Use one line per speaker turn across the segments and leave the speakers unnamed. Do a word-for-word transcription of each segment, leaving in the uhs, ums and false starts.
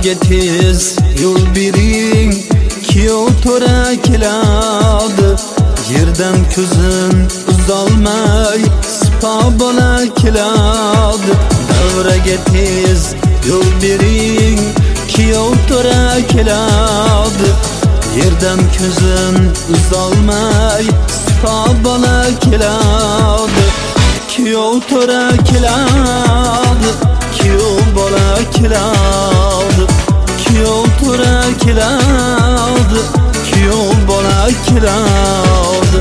davraga tez yo'l bering, kuyov to'ra keladi. Yerdan ko'zin uzolmay sipo bola keladi. Davraga tez yo'l bering, kuyov to'ra keladi. Yerdan ko'zin uzolmay sipo bola keladi. Kuyov to'ra keladi, kuyov bola keladi. Kuyov to'ra keladi, kuyov bola keladi.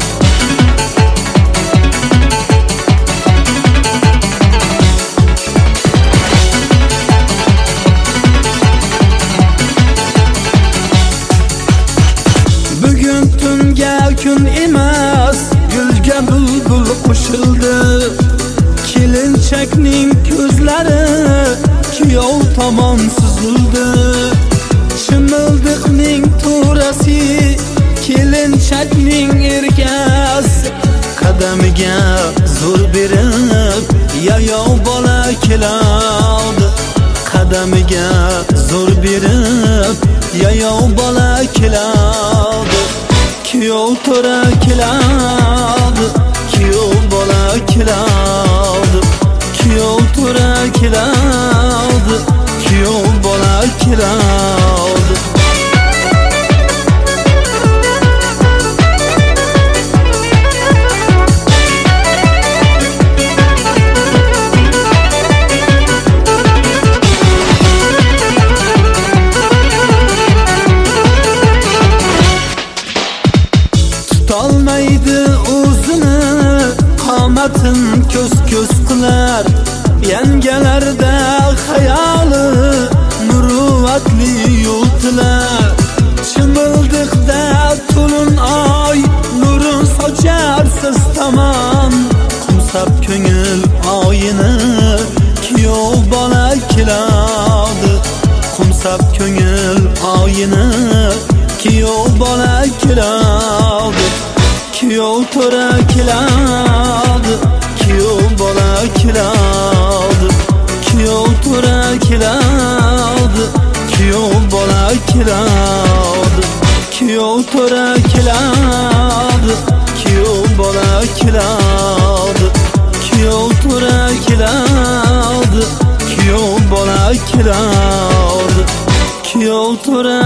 Bugun tunga kun emas, gulga bulbul qo'shildi. Kelinchakning ko'zlari kuyov tomon suzildi. Chimildiqning to'rasi kelinchakning erkasi. Qadamiga zo'r berib yayov bola keladi. Qadamiga zo'r berib yayov bola keladi. Kuyov to'ra keladi, kuyov bola keladi. Kuyov to'ra keladi, kuyov bola keladi. Tutolmaydi o'zini, qomatin ko'z-ko'z qilar. Yangalarda xayoli muruvvatli yo'ltilar. Chimildiqda to'lin oy nurin socharsiz tamom. Qumsab ko'ngil oyini kuyov bola keladi. Qumsab ko'ngil oyini kuyov bola keladi. Kuyov to'ra keladi, kuyov bola keladi. Kuyov to'ra keladi, kuyov bola keladi. Kuyov to'ra keladi, kuyov bola keladi. Kuyov to'ra keladi, kuyov bola keladi. Kuyov to'ra